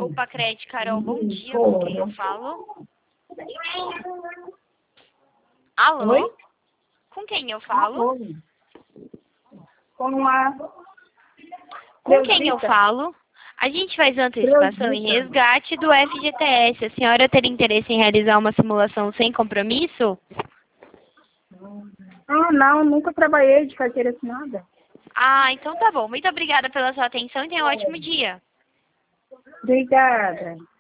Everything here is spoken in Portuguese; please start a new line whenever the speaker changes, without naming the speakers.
Opa, Crete, Carol, bom dia. Com quem eu falo? Alô?
Oi?
Com quem eu falo?
Com a...
Com quem eu falo? A gente faz antecipação e resgate do FGTS. A senhora teria interesse em realizar uma simulação sem compromisso?
Ah, não, nunca trabalhei de carteira assinada.
Ah, então tá bom. Muito obrigada pela sua atenção e tenha um ótimo dia.
Obrigada.